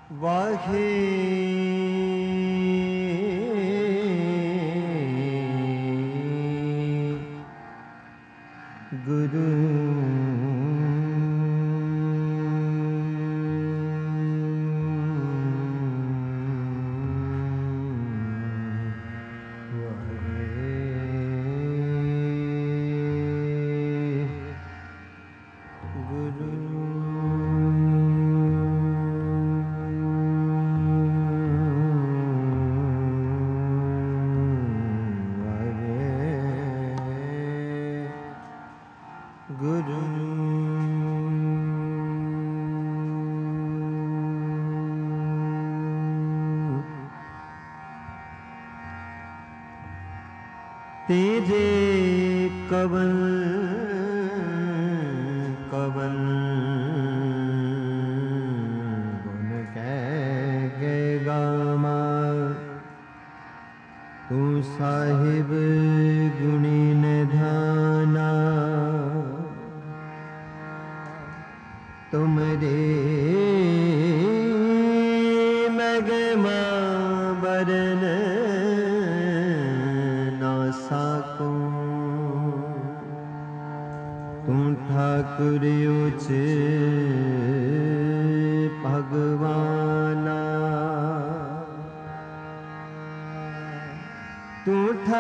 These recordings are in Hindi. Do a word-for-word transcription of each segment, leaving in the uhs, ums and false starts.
वाहे गुरु तेरे कवन कवन गुण कह गे गामा तू साहिब गुणी निधाना तुमरे मगमा बरन साको तू ठाकुर उच भगवाना तू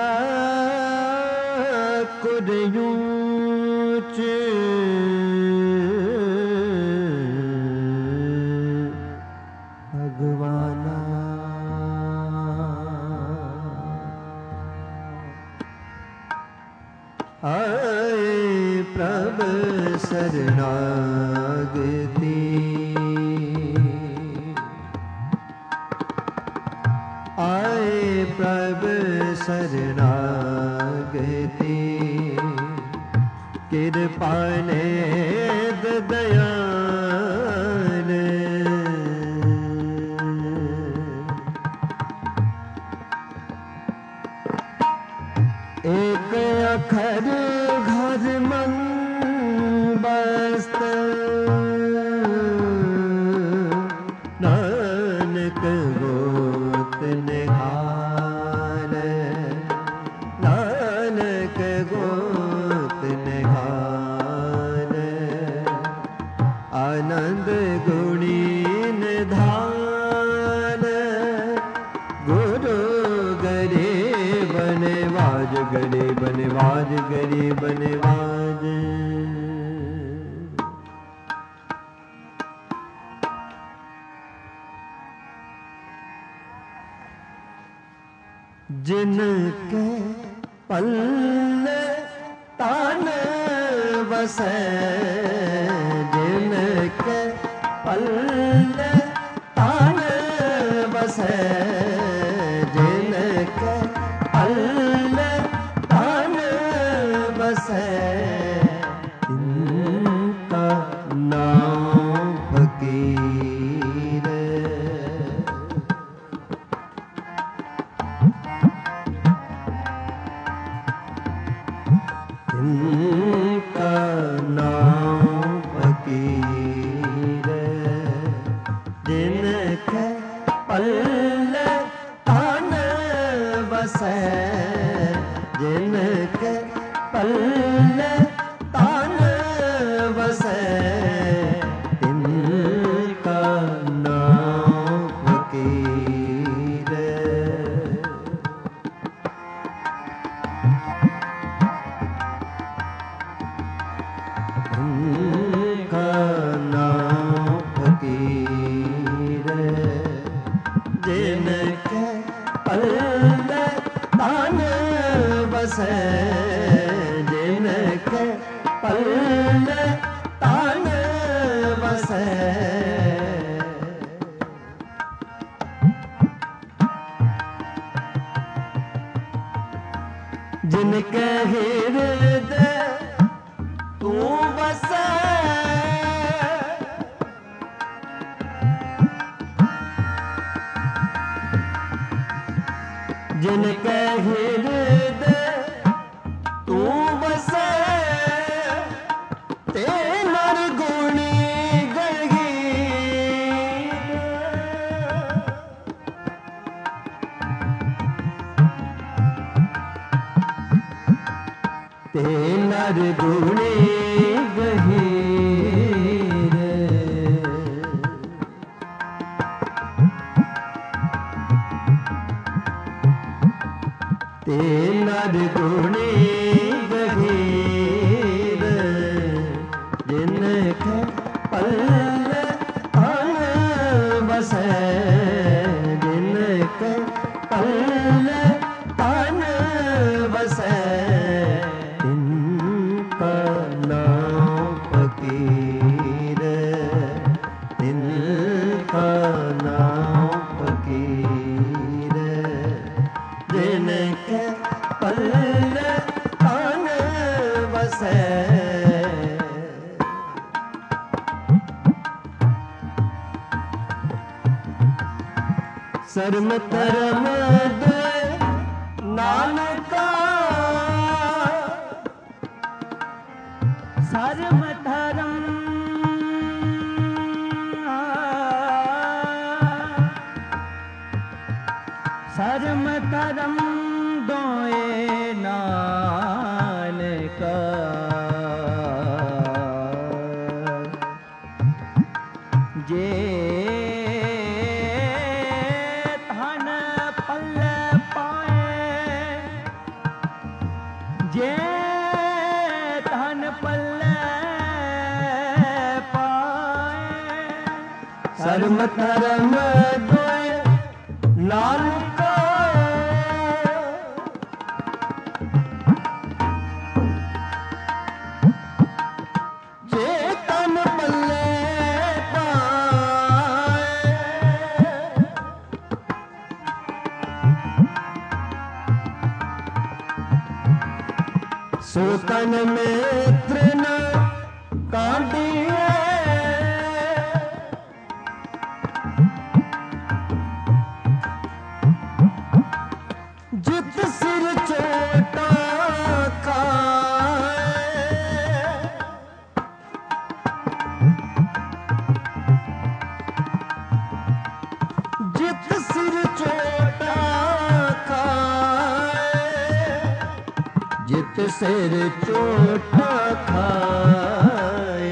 ठाकुर उच भगवाना आए प्रभ शरणागति आए प्रभ शरणागति कृपा ने दयाल एक अखर घर मन बस्त नानक गोत निहार नानक गोत निहार आनंद गुणी निधान गुरु गरे बनवाज गरे बनवाज गरे बनवाज जिनके पल्ले तान बसे जिनके पल्ले तान बसे जिनके पल्ले तान बसे इनका नाम फकीर इनका नाम फकीर जिनके पल्ले तान बसे जिनके पल्ले तान बसे इनका नाम फकीर इनका नाम फकीर जिनके पल्ले तान बसे जिनके पल्ले तान बसे जिनके हृदय तू बसे जिनके हृदय तू बसे ते नर गुणी गणगीर ते नर गुणी गहीर, ते नर गुणी गहीर, जिनके पल्ल अन बसै, जिनके पल्ल अन बसै, तिनका नाम फकीर, तिनका नाम फकीर, जिनके पल्ल अन बसै। सर्म धर्म दे नानका, सर्म धर्म सर्म धर्म दोए नानका, जे धन पल्ल पाए, जे धन पल्ल पाए, सर्म धर्म दोए नानका, जे तन पल्ले पाए, सो तन में तृण कांडिए, जित सिर चोटा खाए, जित सिर चोटा खाए, जित सिर चोटा खाए,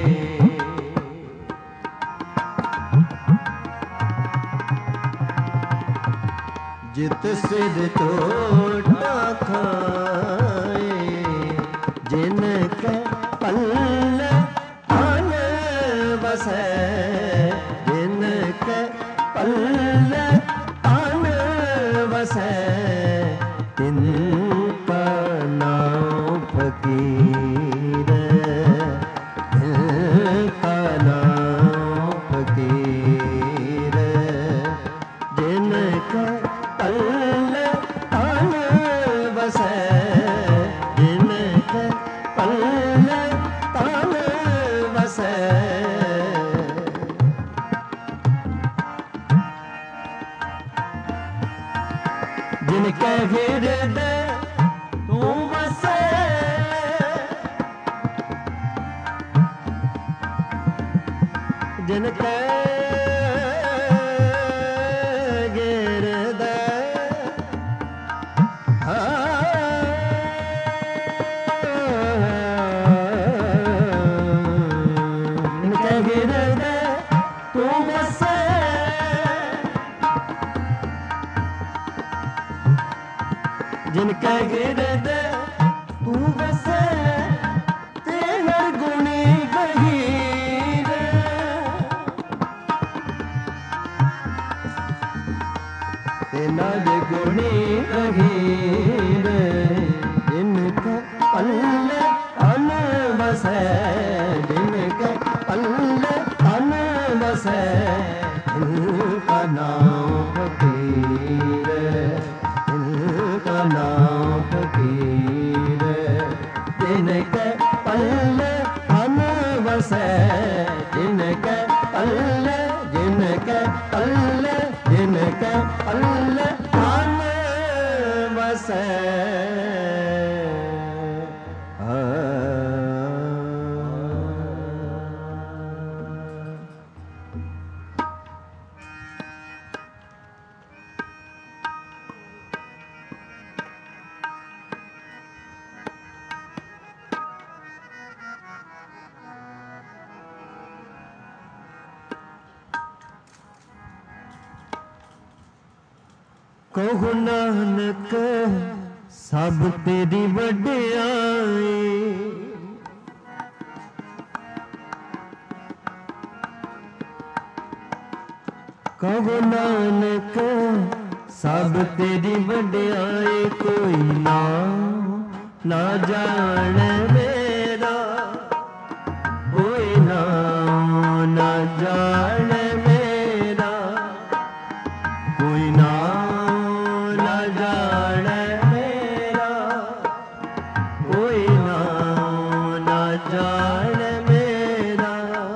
जित सिर चोटा खाए, जिनके पल्ल अन बसै, जिनके पल्ल अन बसै, तिनका नाम फकीर, तिनका नाम फकीर, जिनके पल्ल अन बसै, जिनके पल्ल अन बसै। जिनके हृदय तू बसे, जिनके हृदय जिनके हृदय तू बसे, जिनके हृदय तू बसे, ते नर गुणी गहीर, ते नर गुणी गहीर, जिनके पल्ल अन बसै, जिनके पल्ल अन बसै, इनका नाम फकीर, इनका नाम फकीर, जिनके पल्ल अन बसै, जिनके पल्ल, जिनके पल्ल, जिनके पल्ल अन बसै। कहु नानक सब तेरी वड्याई। कहु नानक सब तेरी वड्याई, कोई ना ना जान मेरा, कोई ना ना जान मेरा, कोई ना ना जान मेरा, कोई ना ना जान मेरा।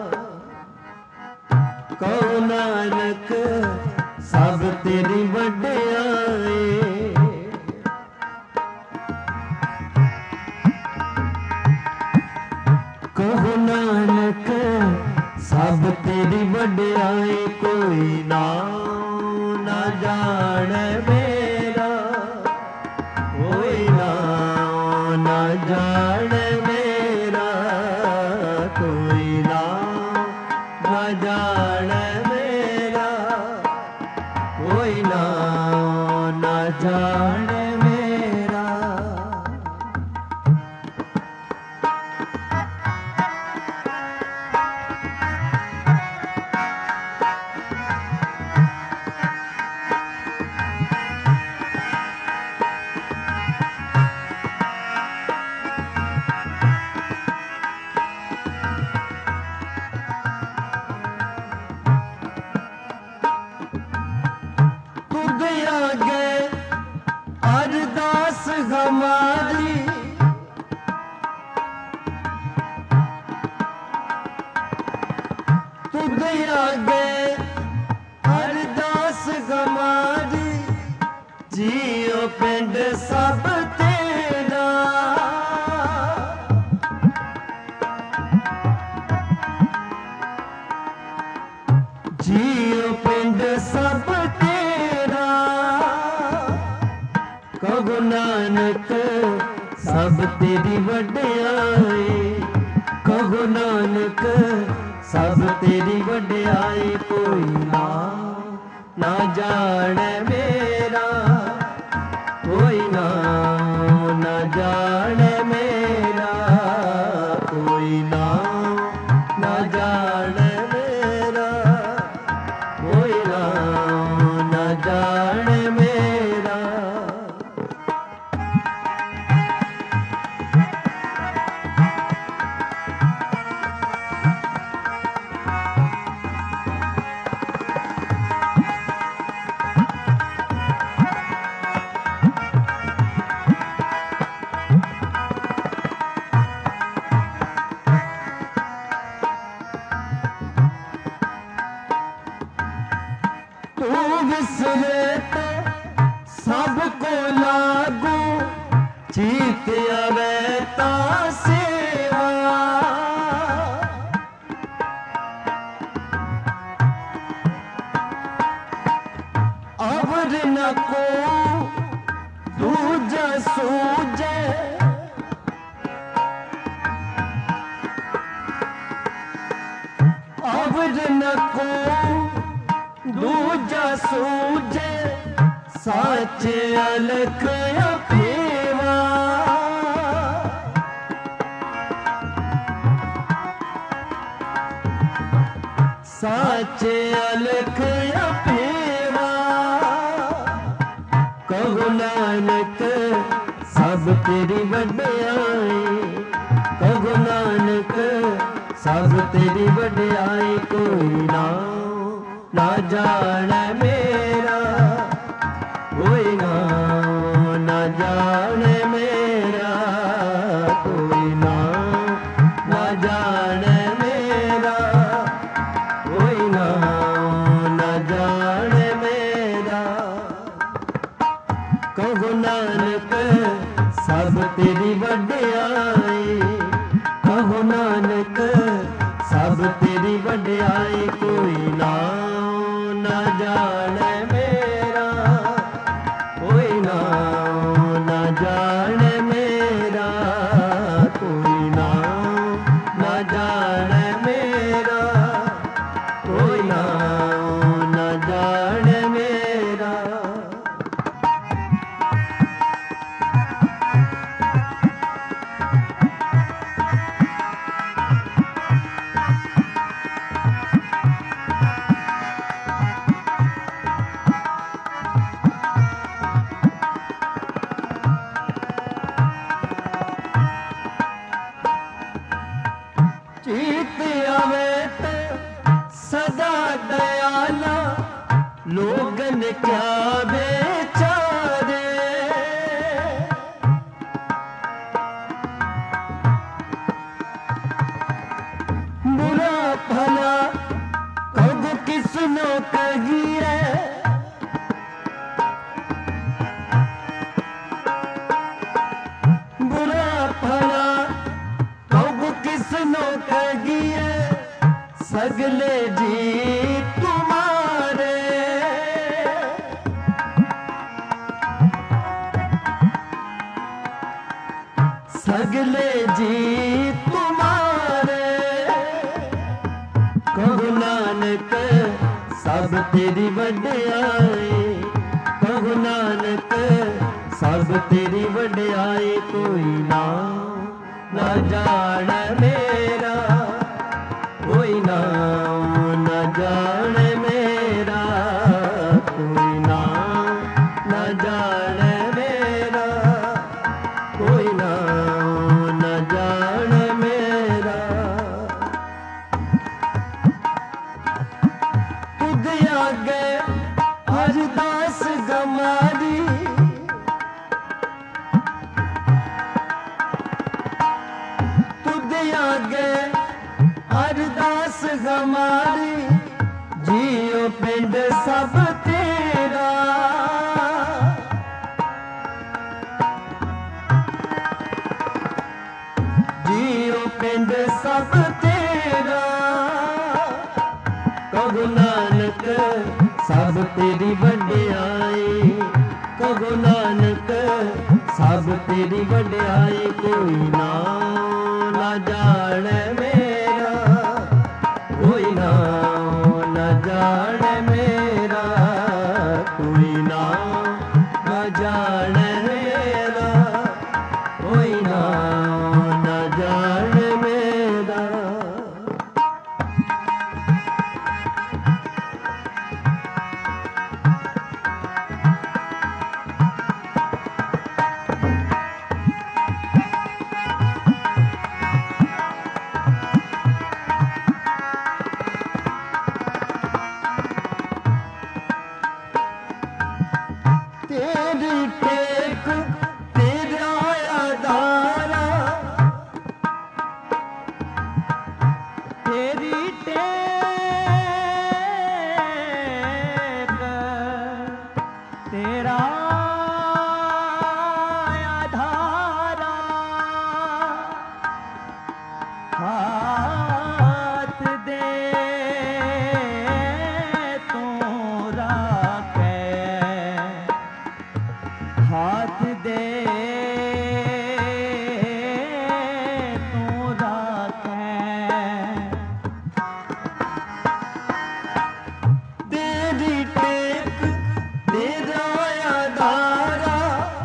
कहु नानक सब तेरी वड्याई। कहु नानक सब तेरी वड्याई, कोई ना ना जान मेरा, कोई ना ना जान मेरा, कोई ना ना जान मेरा, कोई ना ना जान मेरा। तुद आगे अरदास हमारी, तुद आगे अरदास हमारी, जियो पिंड सब तेरा। जियो पिंड सब तेरा। कहु नानक सब तेरी वड्याई। कहु नानक सब तेरी वड्याई, कोई ना ना जान मेरा, कोई ना ना जान मेरा, कोई ना ना जान मेरा, कोई ना ना जान मेरा। तू विसरे तो सबको लागू, चीत रहता सेवा। अवर न को दूजा सूझे, अवर न को दूजा सूझे, साचे अलख अफेवा। साचे अलख अफेवा। कहु नानक सब तेरी वड्याई। कहु नानक सब तेरी वड्याई, कोई ना ना जान मेरा, कोई ना ना जान मेरा, कोई ना ना जान मेरा, कोई ना ना जान मेरा। कहु नानक सब तेरी वड्याई। कहु नानक सब तेरी वड्याई, कोई ना ना जान मेरा, कोई ना ना जान मेरा, कोई ना ना जान मेरा, कोई ना ना जान मेरा। लोगन क्या बेचारे बुरा भला कब किसनो कहिए बुरा भला कब किसनो कहिए सगले जी तुम्हारे सगले जी तुम्हारे कहो नानक सब तेरी वड्याई कहो नानक सब तेरी वड्याई कोई ना ना जान मेरा कोई ना ना जान मेरा कोई ना ना जान मेरा कोई ना ना जान मेरा तुझ आगे हरदास गमारी तुझ आगे हरदास गमारी जियो पिंड सब तेरा जियो पिंड सब तेरा कहो नानक सब तेरी वड्याई कहो नानक सब तेरी वड्याई कोई ना ना जान मेरा कोई ना ना जान मेरा कोई ना ना जान मेरा कोई ना ना जान मेरा तेरी टेक तेरा आधारा तेरी टेक तेरा आधारा हाथ दे तू राखे हाथ दे तू राखे तेरी टेक तेरा आधारा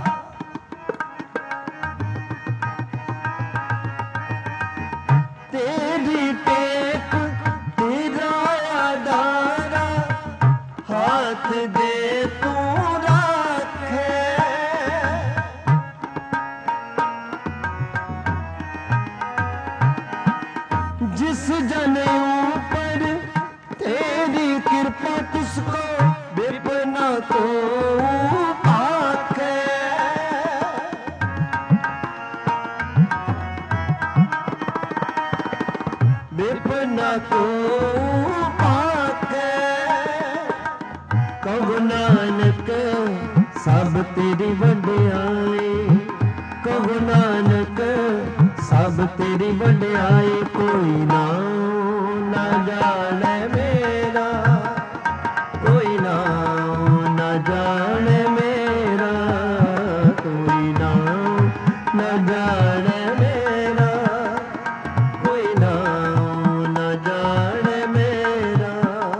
तेरी टेक तेरा आधारा हाथ दे तू राखे जिस जन ऊपर तेरी कृपा तुझको विपना को आखे विपना को आखे कहो नानक सब तेरी वड्याई कहो नानक सब तेरी वड्याई कोई ना ना जान मेरा कोई ना ना जान मेरा कोई ना ना जान मेरा कोई ना ना जान मेरा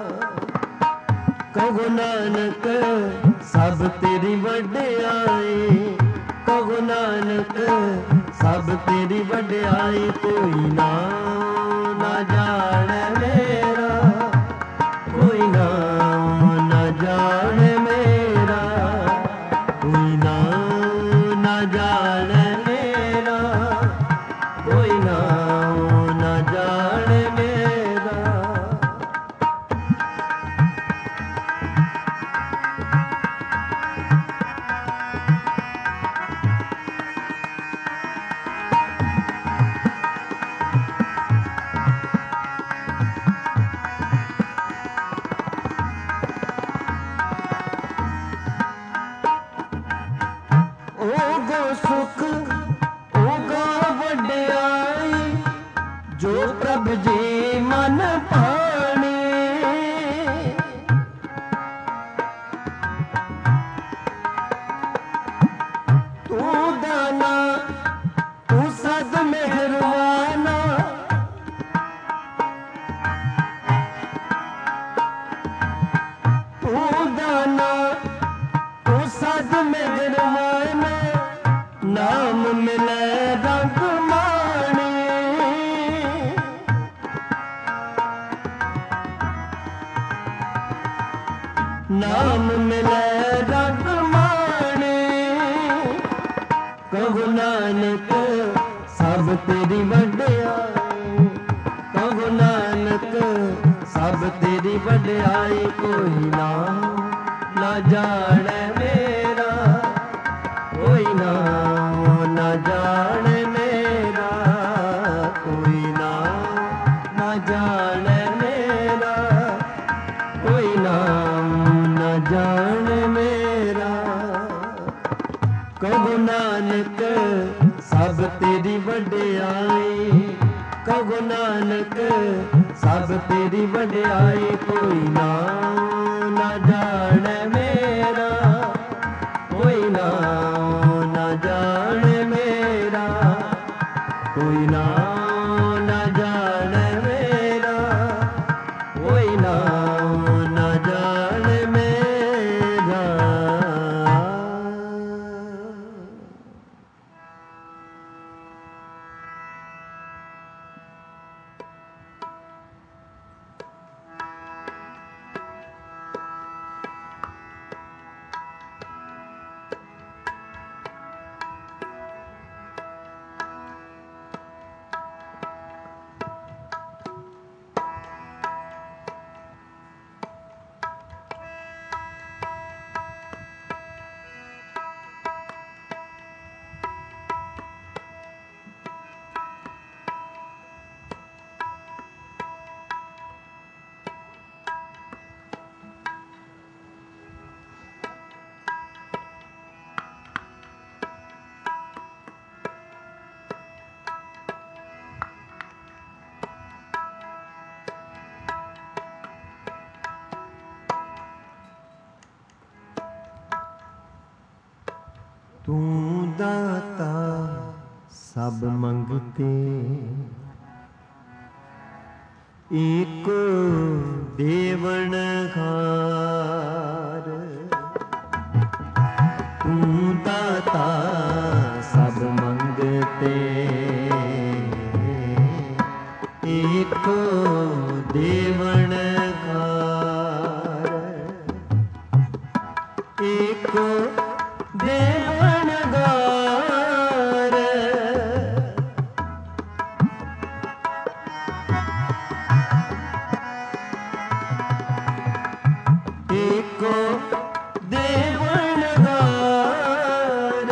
कहो नानक सब तेरी वड्याई कहो नानक सब तेरी वड्याई कोई ना ना जान मेरा कोई ना ना जान मेरा कोई ना ना जान मेरा कोई ना ना जान मेरा में गरमाए में नाम मिले रंग माणे नाम मिले रंग माणे कहो नानक सब तेरी वड्याई कहो नानक सब तेरी वड्याई कोई ना ना जाने मेरा कोई ना ना जाने मेरा कोई ना ना जाने मेरा कोई ना ना जाने मेरा कहो नानक सब तेरी वड्याई कहो नानक सब तेरी वड्याई कोई ना ना जाने मेरा कोई ना ना जाने मेरा कोई ना ना जाने मेरा कोई ना ना जाने मेरा। तू दाता सब मंगते एक देवन खार तू दाता सब मंगते एक देवन खार एक देवन गार एको देवन गार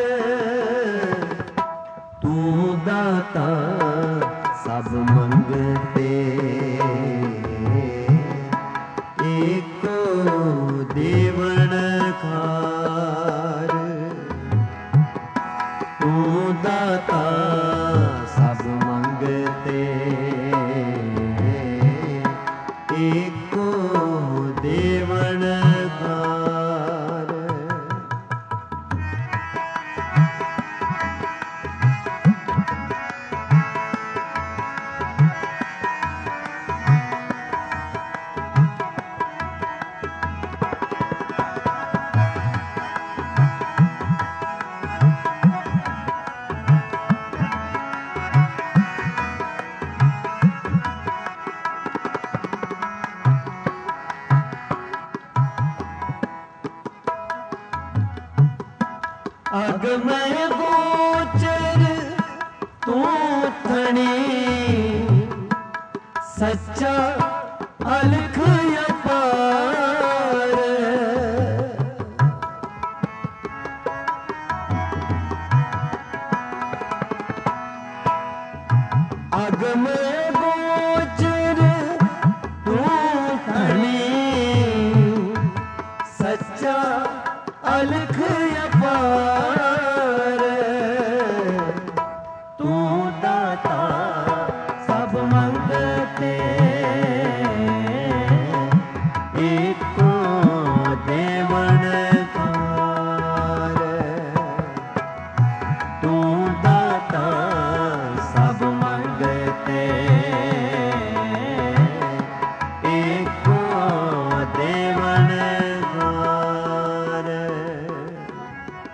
तू दाता सब मंगते एको देवन खार तू दाता सब मंगते एको देवन खार अगमय गोचर तू थणी सच्चा अलख अपार अगमय गोचर तू थणी सच्चा अलख अपार तू दाता सब मंगते एको देवन खार तू दाता सब मंगते एको देवन खार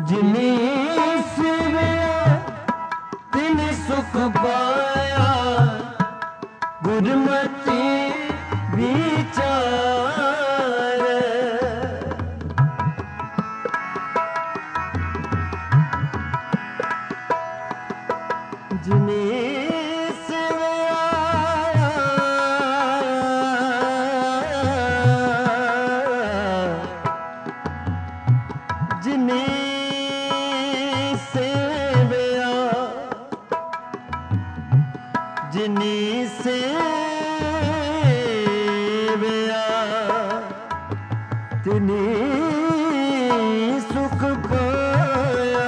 जिनी सेवया तिन सुख पाया गुरमति विचार जिनी जिनी सेवया तिनी सुख पाया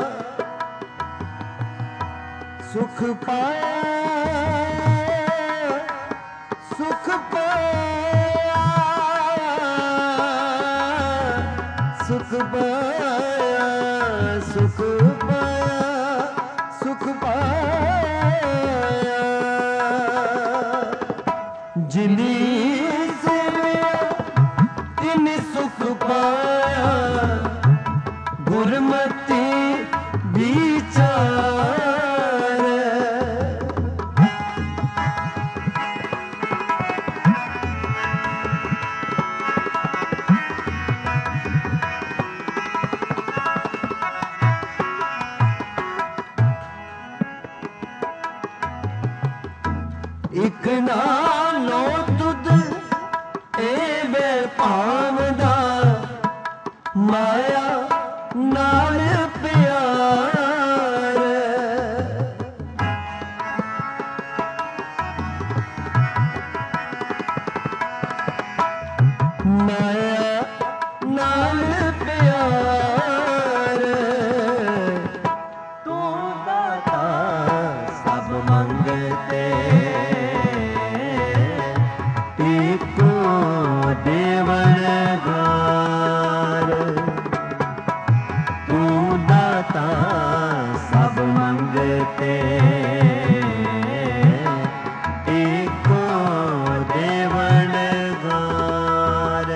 सुख पाया सुख पाया सुख पाया सुख पाया सुख पाया जिनी सेवया तिन सुख पाया गुरमति विचार इक नालो तुद एवे पावदा माया नाल प्यार माया नाल प्यार तू दाता सब मंगते देवनगार तू दाता सब मंगते एको देवनगार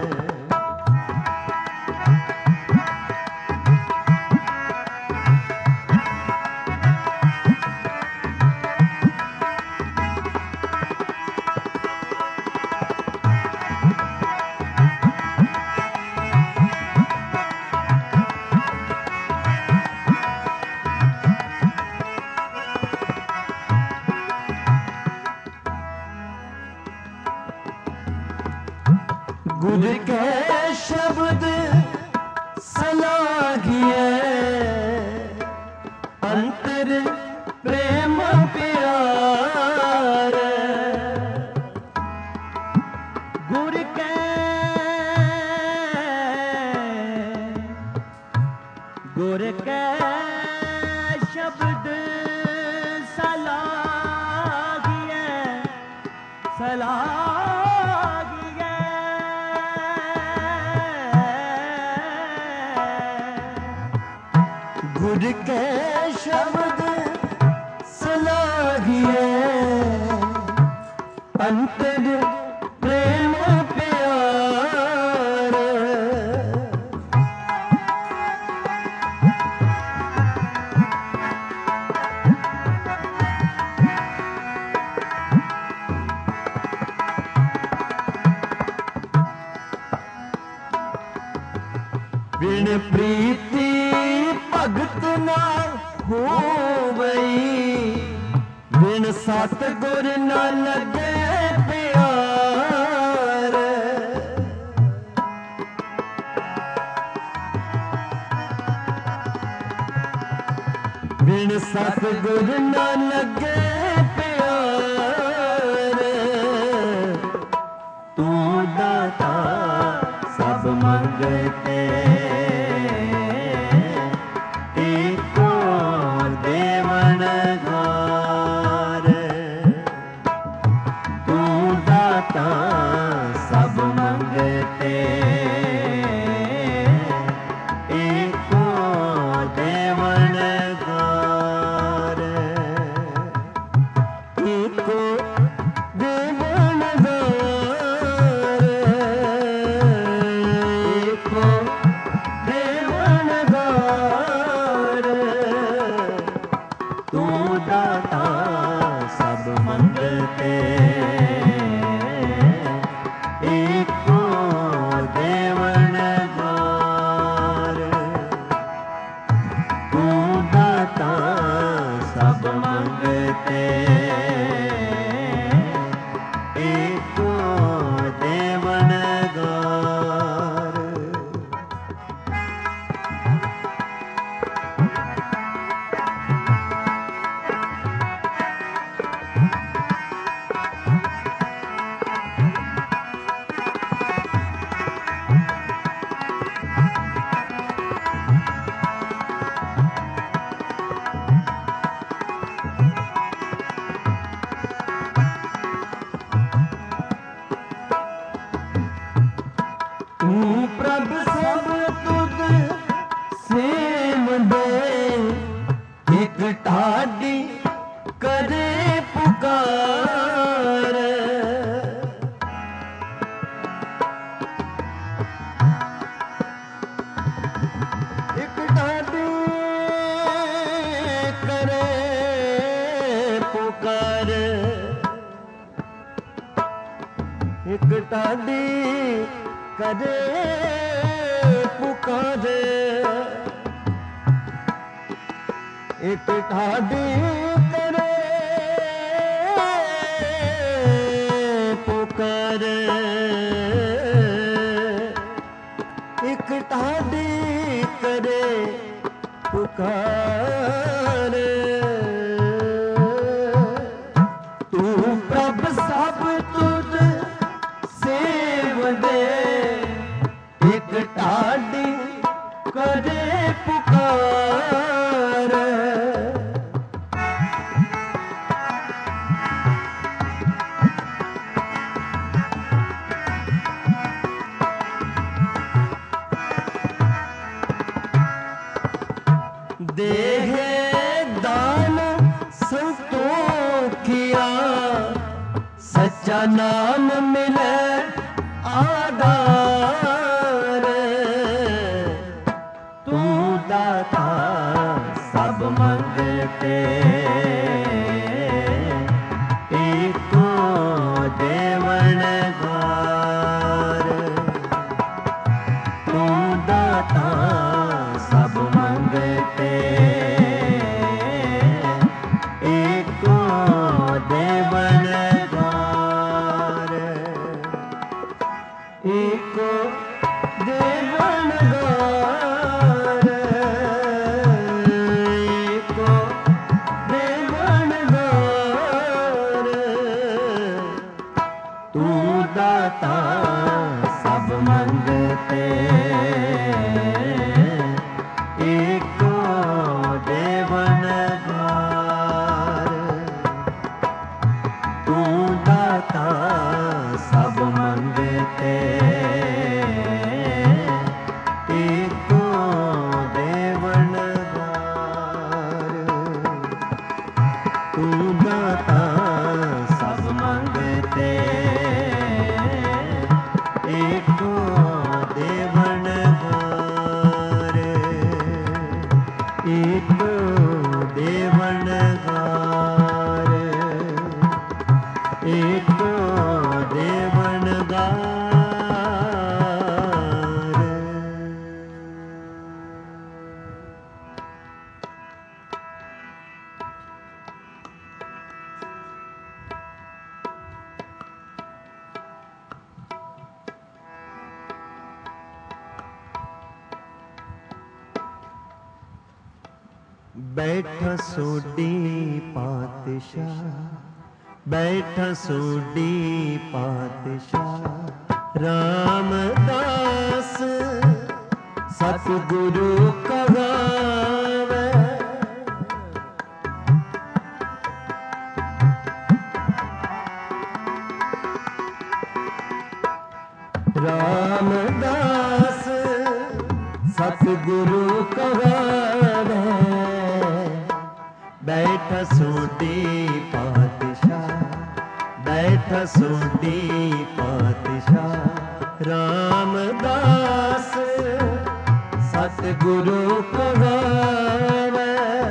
गुर के शब्द सलाहिए अंतर प्रेम प्यार गुर के गुर के शब्द सलाहिए सलाह गुर के शब्द सलाहिए अंतर प्रेम प्यार बिन प्रीति भगत ना होवई बिन सतगुर ना लगे प्यार बिन सतगुर ना लगे प्यार तू दाता सब मंगते सब मंगते एको देवनगार ਪ੍ਰਭ ਸਭ ਤੁਧ ਸੇਵਦੇ, ਇਕ ਢਾਡੀ ਕਰੇ ਪੁਕਾਰ। ਇਕ ਢਾਡੀ ਕਰੇ ਪੁਕਾਰ, ਇਕ ਢਾਡੀ ਕਰੇ ਪੁਕਾਰ, ਇਕ ਢਾਡੀ ਕਰੇ ਪੁਕਾਰ, ਇਕ ਢਾਡੀ ਕਰੇ ਪੁਕਾਰ। ਤੂੰ ਪ੍ਰਭ ਸਭ ਤੁਧ ਸੇਵਦੇ, ਇਕ ਢਾਡੀ ਕਰੇ ਪੁਕਾਰ। ਦੇਹ ਦਾਨ ਸੰਤੋਖਿਆ, ਸੱਚਾ ਨਾਮ ਮਿਲੇ ਆਧਾਰ। ਤੂੰ ਦਾਤਾ ਸਭ ਮੰਗਤੇ, ਏਕੋ ਦੇਵਨ ਗਾਰ। ਤੂੰ ਦਾਤਾ ਸਭ ਮੰਗਤੇ, ਏਕੋ ਦੇਵਨ ਗਾਰ। ਏਕੋ ਦੇਵਨ ਗਾਰ, ਏਕੋ ਦੇਵਨ ਗਾਰ। ਤੂੰ ਦਾਤਾ ਸਭ ਮੰਗਤੇ, ਏਕੋ ਦੇਵਨ ਗਾਰ। ਤੂੰ ਦਾਤਾ ਸਭ ਮੰਗਤੇ, ਏਕੋ ਦੇਵਨ ਗਾਰ। ਤੂੰ ਦਾਤਾ ਸਭ ਮੰਗਤੇ, ਏਕੋ ਦੇਵਨ ਗਾਰ। ਏਕੋ ਦੇਵਨ ਗਾਰ, ਏਕੋ ਦੇਵਨ ਗਾਰ। ਬੈਠਾ ਸੋਢੀ ਪਾਤਸ਼ਾਹ, ਬੈਠਾ ਸੋਢੀ ਪਾਤਸ਼ਾਹ। ਰਾਮਦਾਸ ਸਤਿਗੁਰੂ ਕਹਾਵੇ, ਰਾਮਦਾਸ ਸਤਿਗੁਰੂ ਕਹਾਵੇ। ਬੈਠਾ ਸੋਢੀ ਪਾਤਸ਼ਾਹ, ਬੈਠਾ ਸੋਢੀ ਪਾਤਸ਼ਾਹ। ਰਾਮਦਾਸ ਸਤਿਗੁਰੂ ਕਹਾਵੇ।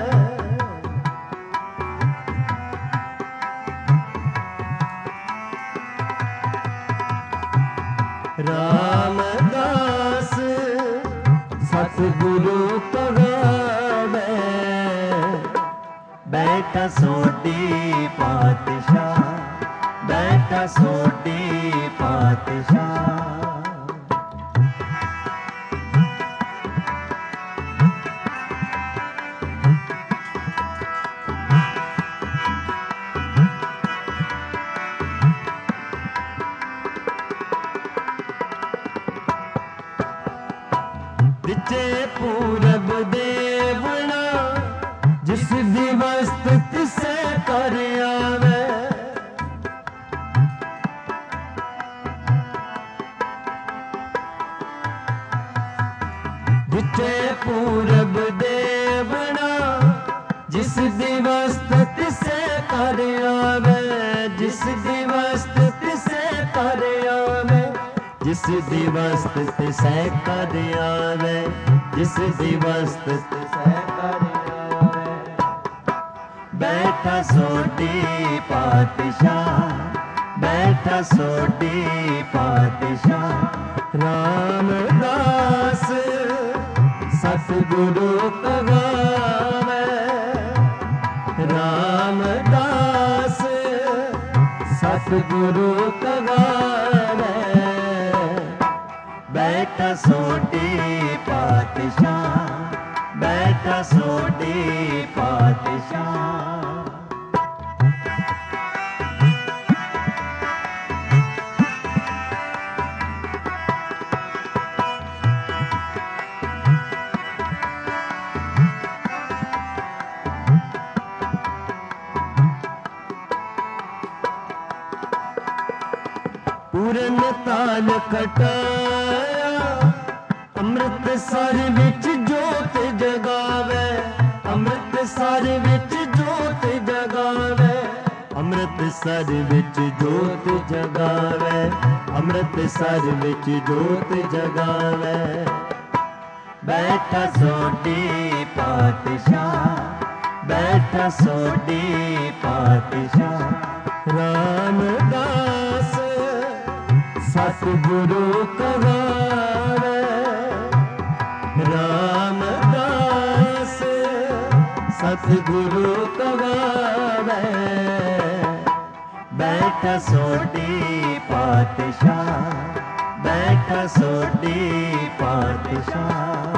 ਰਾਮਦਾਸ ਸਤਿਗੁਰੂ ਕਹਾਵੇ। ਬੈਠਾ ਸੋਢੀ ਪਾਤਸ਼ਾਹ, ਬੈਠਾ ਸੋਢੀ ਪਾਤਸ਼ਾਹ। ਵਿਚੇ ਪੂਰਬ ਦੇਵਣਾ, ਜਿਸ ਦੀ ਵਸਤ ਤਿਸੈ ਕਰ ਆਵੇ। जिचे पूरब देवना जिस दिवस तिसे कर आवे जिस दिवस तिसे कर आवे जिस दिवस तिसे कर आवे जिस दिवस तिसे कर आवे बैठा सोडी पातशाह बैठा सोडी पातशाह रामदास सतगुरु कगावे रामदास सतगुरु कगावे बैठा सोडी पातशाह बैठा सोडी पातशाह पूरन ताल कटाया अमृतसर विच जोत जगावे अमृतसर विच जोत जगावे अमृतसर विच जोत जगावे अमृतसर विच जोत जगावे बैठा सोडी पातशाह बैठा सोडी पातशाह रामदास सतगुरु कगावे रामदास सतगुरु कगावे बैठा सोडी पातशाह बैठा सोडी पातशाह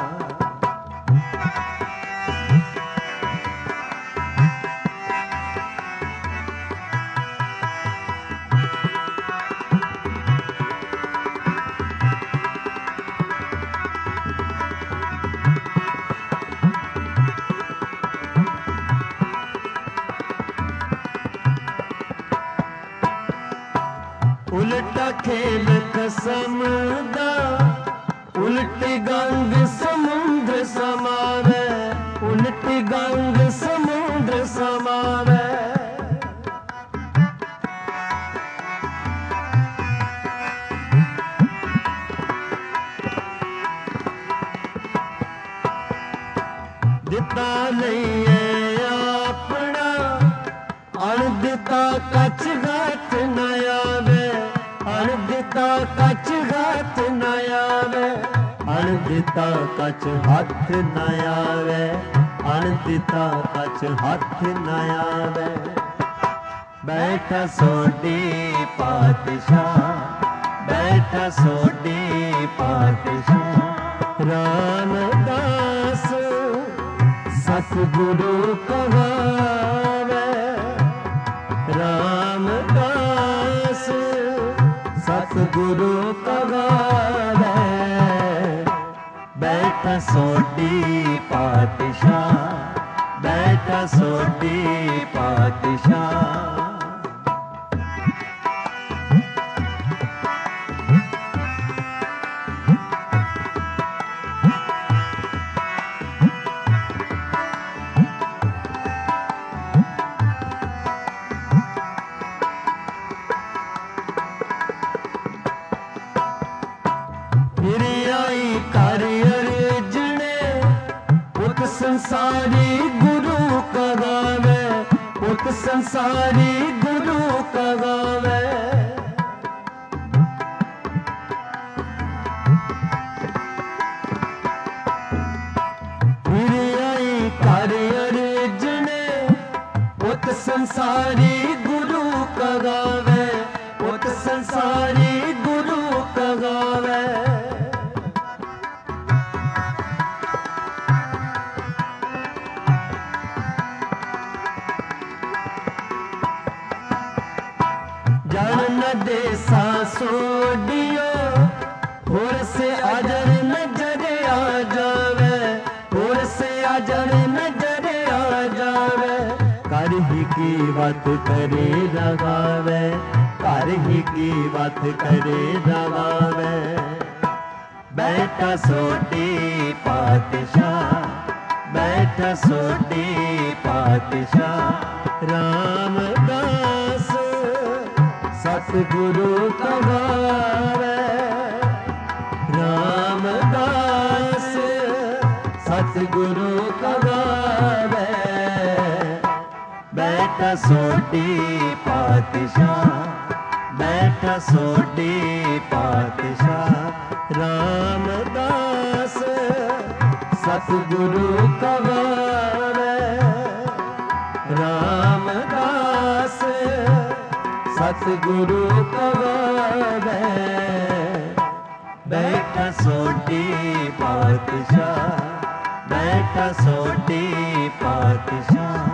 उल्टा खेल कसम दा उल्टी गंग समुद्र समावे उल्टी गंग समुद्र समावे दिता नहीं है अपना अण दिता कच घट न आवे अण दिता कच घट न आवे अण दिता कच हाथ न आवे अण दिता कच हाथ न आवे बैठा सोडी पातशाह बैठा सोडी पातशाह रामदास सतगुरु कगावे रामदास सतगुरु कगावे बैठा सोडी पातशाह बैठा सोडी पातशाह संसारी गुरु कगावे पुत संसारी गुरु कगावे फिर आई कर अर्जने पुत संसारी गुरु कगावे पुत संसारी गुरु कगावे जन देसा सोडियो होर से अजर नजर आ जावे होर से अजर नजर आ जावे कर ही की बात करे लगावे कर ही की बात करे लगावे बैठा सोटी पातशाह, बैठा सोटी पातशाह। रामदास सतगुरु कहावे, रामदास सतगुरु कहावे। बैठा सोटी पातशाह, बैठा सोटी पातशाह। रामदास सतगुरु कहावे, रामदास सतगुरु कहावे। बैठा सोटी पातशाह, बैठा सोटी पातशाह।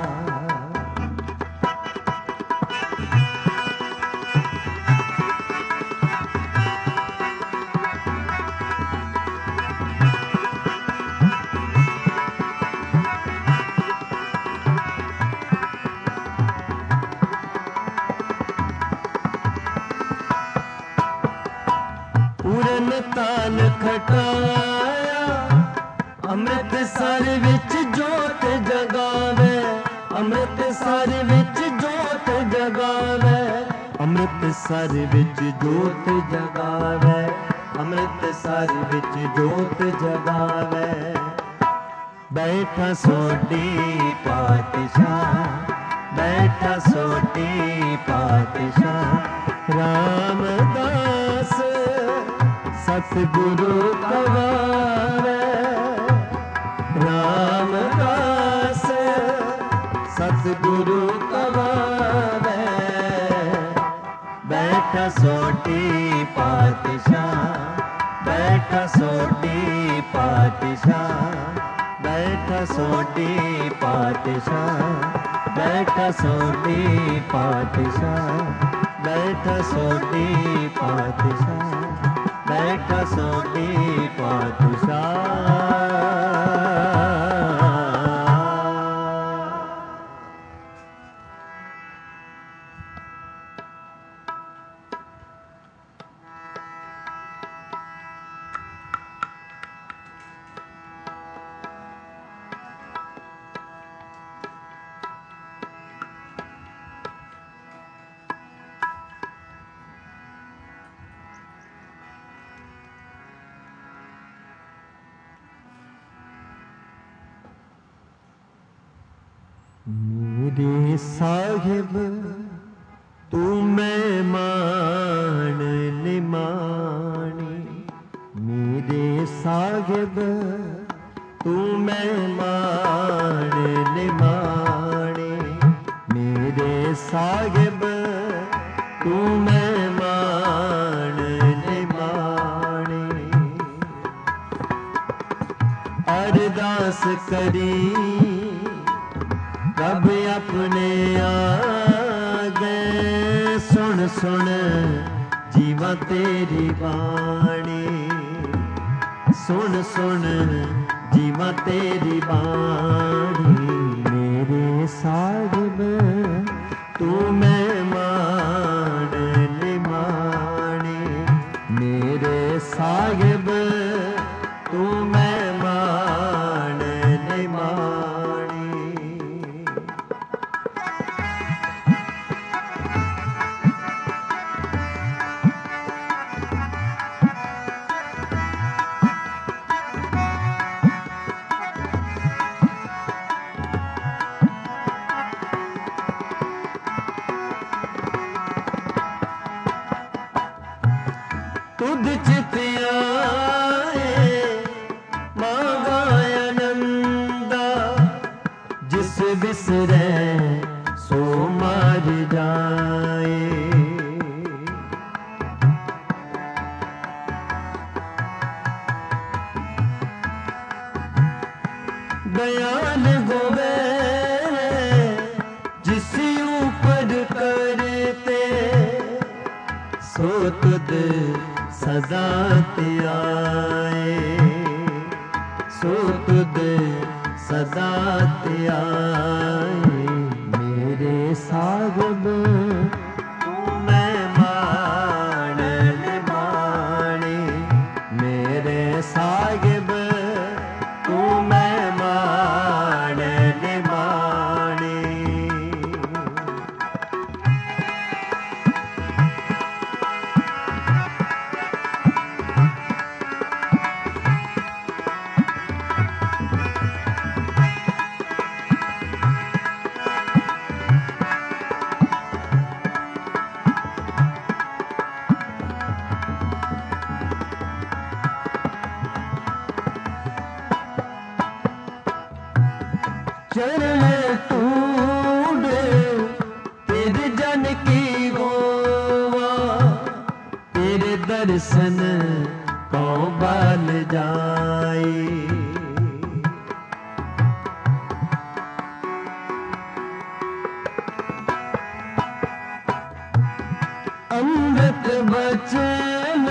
पूरन ताल खटाया, अमृतसर विच जोत जगावे, अमृतसर विच जोत जगावे, अमृतसर विच जोत जगावे, अमृतसर विच जोत जगावे। बैठा सोटी पातशाह, बैठा सोटी पातशाह। रामदास सतगुरु कहावे, रामदास सतगुरु कहावे। बैठा सोटी पातशाह, बैठा सोटी पातशाह, बैठा सोटी पातशाह, बैठा सोटी पातशाह, बैठा सोटी पातशाह, बैठा सोटी पातशाह। मेरे साहिब तू मेहमान निमानी, मेरे साहिब तू मेहमान निमानी, मेरे साहिब तू मेहमान निमानी। अरदास करी कब अपने आगे, सुन सुन जीवा तेरी बाणी, सुन सुन जीवा तेरी बाणी। मेरे साहिब तू मेहमान निमानी, मेरे साहिब तू मेहमान निमानी। तुद चितिया मांगा आनंदा, जिस बिसरे सो मार जाए। दयाल होवे जिस ऊपर करते, सो तुद सजा ते आए, सो तुद सजा ते आए। मेरे साहिब तू मेहमान निमानी, मेरे चरण टूटे तेरे जन की गोवा, तेरे दर्शन को बाल जाए। अमृत बचन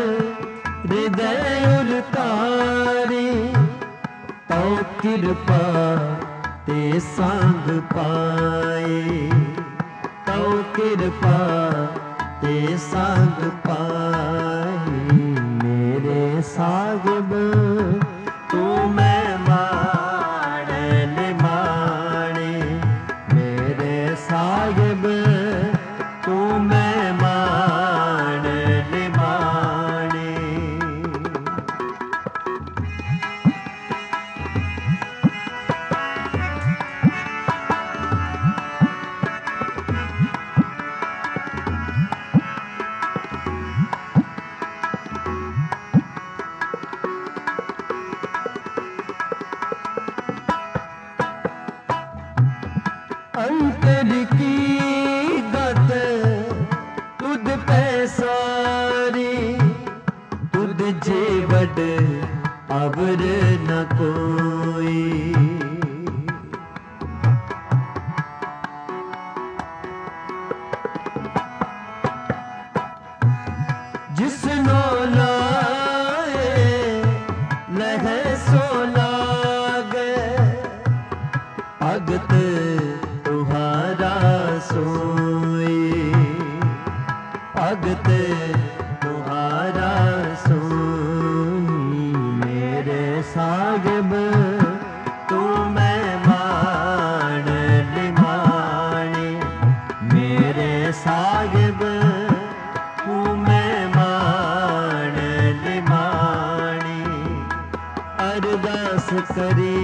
हृदय उतारी, तो कृपा ते संग पाए, तो कृपा ते संग पाए। मेरे साहिब तू मैं मान निमाणे, मेरे साहिब तू मैं मान निमाणे। अंतर की गत तुद पे सारी, तुद जे बड अबर न कोई। जिसनो लाए लह सो लागे, भगत तुम्हारा सोई, भगत तुम्हारा सोई। मेरे साहिब तू मैं मान निमाणे, मेरे साहिब तू मैं मान निमाणे। अरदास करी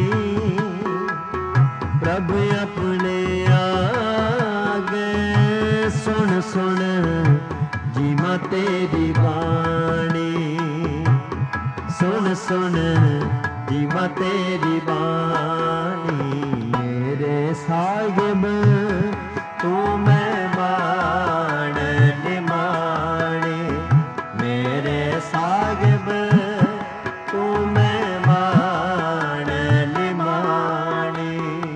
प्रभु अपने आगे, सुन सुन जीवा तेरी बाणी, सुन सुन जीवा तेरी बाणी। मेरे साहिब तू मैं मान निमाणे, मेरे साहिब तू मैं मान निमाणे।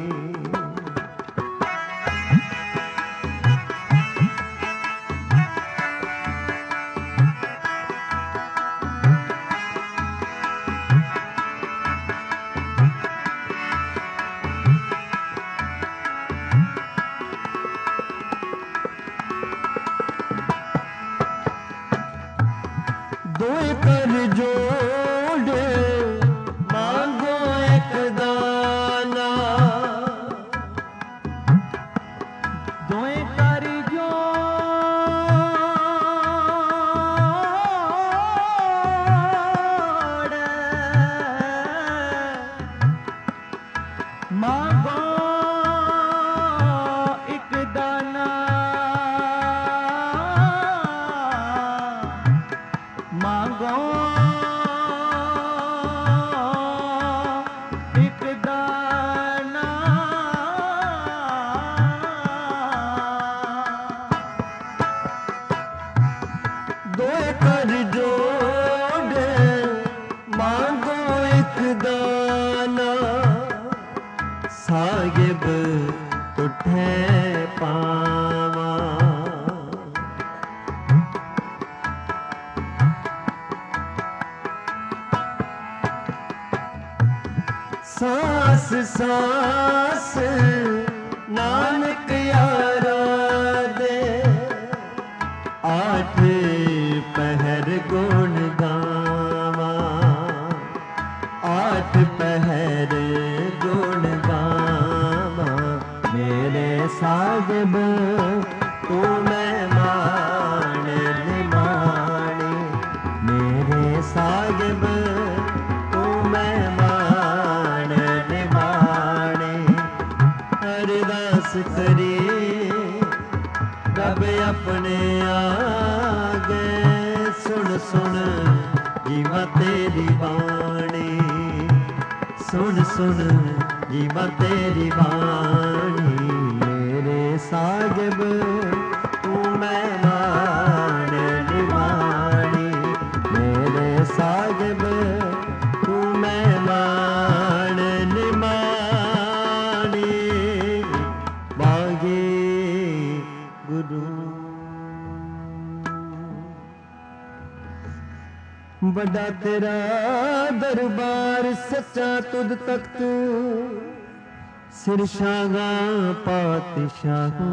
दो कर जोड़ मांगो एक दाना, दोए कर जोड़ मांगो एक दाना, मांगो एक दाना। दो कर जोड़ मांगो एक दाना, साहिब उठे पावा। सांस सांस नानक यारा दे, आठ पहर गुण गावा, आठ पहर गुण गावा। मेरे साहिब तू मैं मान निमाणे, मेरे साहिब तू मैं मान निमाणे। अरदास करी रब अपने आगे, सुन सुन जीवा तेरी बाणी, सुन सुन ਜੀਵਾਂ ਤੇਰੀ ਬਾਣੀ ਮੇਰੇ ਸਾਹਿਬ ਤੂੰ ਮਹਿਮਾਨ ਨਿਮਾਣੀ ਮੇਰੇ ਸਾਹਿਬ ਤੂੰ ਮਹਿਮਾਨ ਨਿਮਾਣੀ ਵਾਗੇ ਗੁਰੂ। ਵੱਡਾ ਤੇਰਾ ਦਰਬਾਰ ਸੱਚਾ ਤੁਧ ਤਖਤ ਸਿਰਸ਼ਾਗਾ ਪਾਤਸ਼ਾਹੋ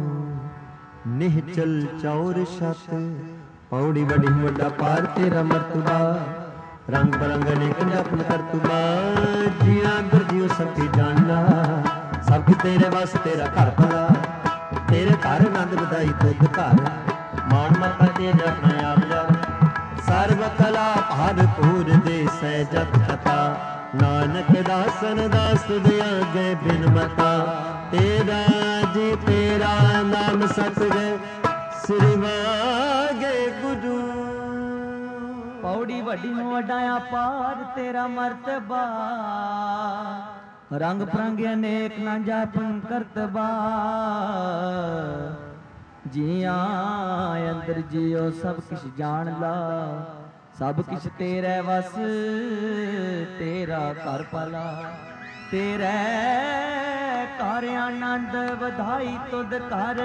ਨਿਹਚਲ ਚੌਰ ਛਤ ਪੌੜੀ ਵੱਡੀ ਵੱਡਾ ਪਾਰ ਤੇਰਾ ਮਰਤਬਾ ਰੰਗ ਬਰੰਗ ਅਨੇਕ ਜਪਨ ਕਰਤੁਬਾ ਜੀਆਂ ਅੰਦਰ ਜੀਉ ਸਭੀ ਜਾਣਨਾ ਸਭ ਤੇਰੇ ਵਸ ਤੇਰਾ ਘਰ ਭਲਾ ਤੇਰੇ ਘਰ ਆਨੰਦ ਵਧਾਈ ਤੁਧ ਘਰ ਮਾਣ ਮਤਾ ਤੇ ਆਪਣਾ ਆਪ ਜਾ ਸਰਬ ਕਲਾ ਭਰਪੂਰ ਦੇ ਸਹਿ ਜਤ ਕਥਾ ਨਾਨਕ ਦਾਸਨ ਦਾਸ ਦੇ ਆਗੇ ਬਿਨ ਮਤਾ ਤੇਰਾ ਜੀ ਤੇਰਾ ਨਾਮ ਸਤਿਗੁਰ ਸ੍ਰੀ ਵਾਗੇ ਗੁਰੂ। ਪੌੜੀ ਵੱਡੀ ਨੂੰ ਵਡਾਇਆ ਪਾਰ ਤੇਰਾ ਮਰਤਬਾ ਰੰਗ ਪ੍ਰੰਗ ਅਨੇਕ ਨਾ ਜਾਪਨ ਕਰਤਬਾ ਜੀਆਂ ਅੰਦਰ ਜਿਉ ਸਭ ਕਿਛ ਜਾਣ ਲਾ ਸਭ ਕਿਛ ਤੇਰੇ ਵਸ ਤੇਰਾ ਘਰ ਭਲਾ ਤੇਰੇ ਘਰ ਆਨੰਦ ਵਧਾਈ ਤੁਧ ਘਰ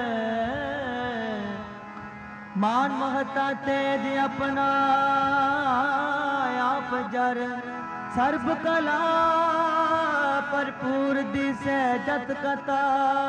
ਮਾਨ ਮਹਤਾ ਤੇਜ ਆਪਣਾ ਆਪ ਜਰ ਸਰਬ ਕਲਾ ਭਰਪੂਰ ਦਿਸੈ ਜਤ ਕਥਾ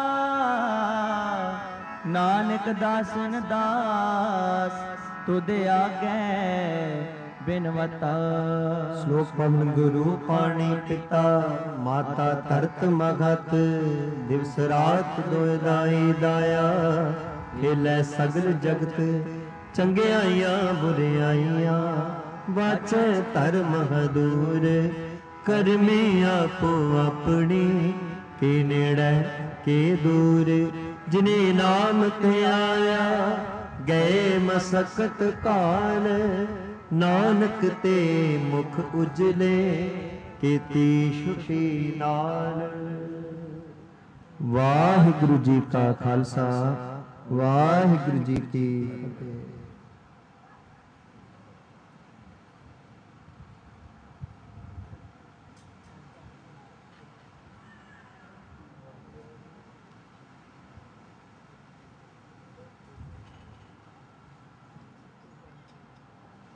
ਨਾਨਕ ਦਾਸਨ ਦਾਸ ਤੁਧ ਆਗੇ ਬਿਨਵਤਾ। ਸ਼ਲੋਕ ਪਵਨ ਗੁਰੂ ਪਾਣੀ ਪਿਤਾ ਮਾਤਾ ਧਰਤ ਮਗਤ ਦਿਵਸ ਰਾਤ ਦੋਇ ਦਾਈ ਦਾਇਆ ਖੇਲੇ ਸਗਲ ਜਗਤ ਚੰਗਿਆਈਆਂ ਬੁਰਿਆਈਆਂ ਵਾਚੈ ਧਰਮ ਹਦੂਰ ਕਰਮੀ ਆਪੋ ਆਪਣੀ ਕੇ ਨੇੜੇ ਕੇ ਦੂਰ ਜਿਨੇ ਨਾਮ ਤੇ ਆਇਆ ਗਏ ਮਸਕਤ ਕਾਲ ਨਾਨਕ ਤੇ ਮੁਖ ਉਜਲੇ ਕੀਤੀ ਸੁਖੀ ਨਾਲ। ਵਾਹਿਗੁਰੂ ਜੀ ਕਾ ਖਾਲਸਾ ਵਾਹਿਗੁਰੂ ਜੀ ਕੀ ਫਤਿਹ।